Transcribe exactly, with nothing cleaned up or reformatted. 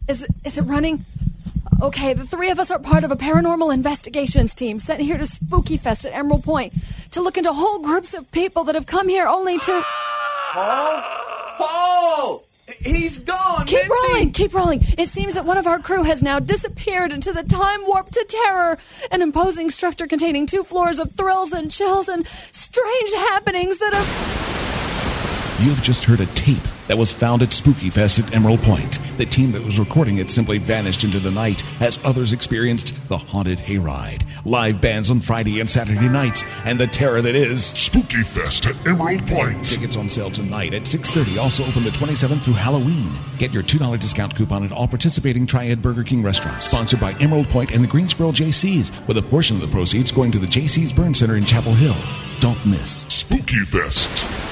Is it, is it running? Okay, the three of us are part of a paranormal investigations team sent here to Spooky Fest at Emerald Point to look into whole groups of people that have come here only to... Paul? Paul! He's gone, Keep Nancy! rolling, keep rolling. It seems that one of our crew has now disappeared into the time warp to terror, an imposing structure containing two floors of thrills and chills and strange happenings that have... You've just heard a tape that was found at Spooky Fest at Emerald Point. The team that was recording it simply vanished into the night as others experienced the haunted hayride, live bands on Friday and Saturday nights, and the terror that is Spooky Fest at Emerald Point. Tickets on sale tonight at six thirty, also open the twenty-seventh through Halloween. Get your two dollars discount coupon at all participating Triad Burger King restaurants. Sponsored by Emerald Point and the Greensboro J Cs, with a portion of the proceeds going to the J C's Burn Center in Chapel Hill. Don't miss Spooky Fest.